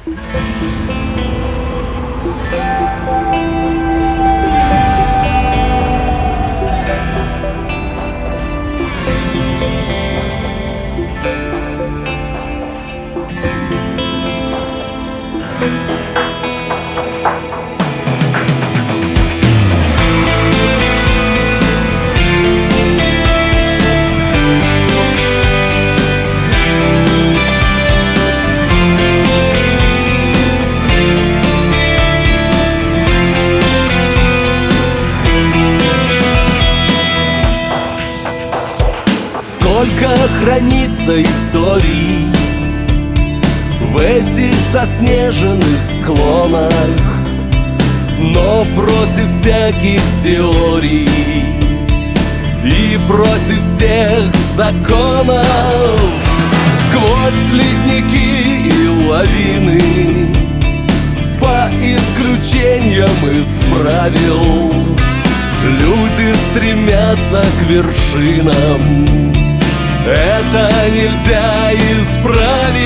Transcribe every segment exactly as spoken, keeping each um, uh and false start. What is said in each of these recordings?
Сколько хранится историй в этих заснеженных склонах, но против всяких теорий и против всех законов, сквозь ледники и лавины, по исключениям из правил, люди стремятся к вершинам. Это нельзя исправить,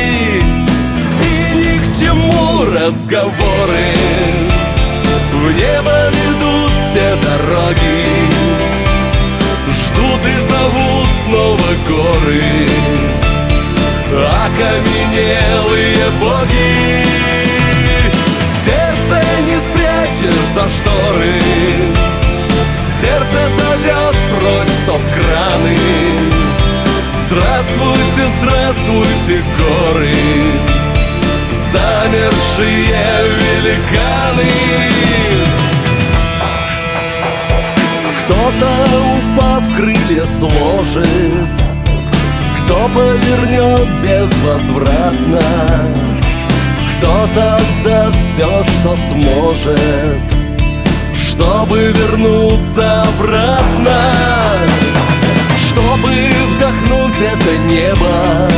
и ни к чему разговоры. В небо ведут все дороги, ждут и зовут снова горы, окаменелые боги. Сердце не спрячешь за шторы, сердце зовет прочь стоп-краны. Здравствуйте, здравствуйте, горы, замершие великаны. Кто-то, упав, крылья сложит, кто повернет безвозвратно, кто-то отдаст все, что сможет, чтобы вернуться обратно, чтобы вдохнуть это небо,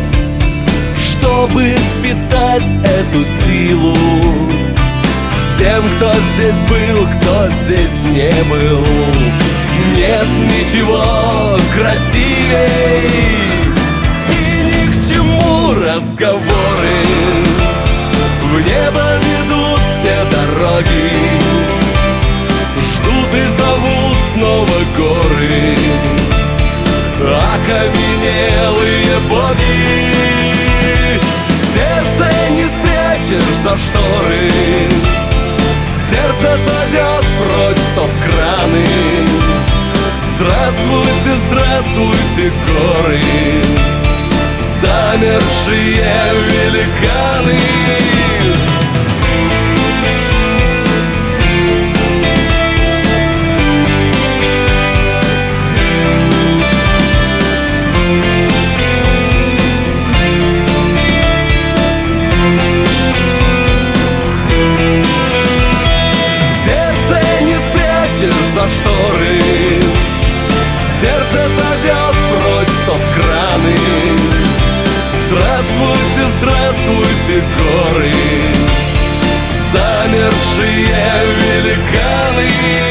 чтобы впитать эту силу. Тем, кто здесь был, кто здесь не был, нет ничего красивей. И ни к чему разговоры, в небо ведут все дороги, ждут и зовут снова горы, окаменелые боги. Сердце не спрячешь за шторы, сердце зовет прочь стоп-краны. Здравствуйте, здравствуйте, горы, замершие великаны. За шторы сердце зовет прочь стоп-краны. Здравствуйте, здравствуйте, горы, замершие великаны.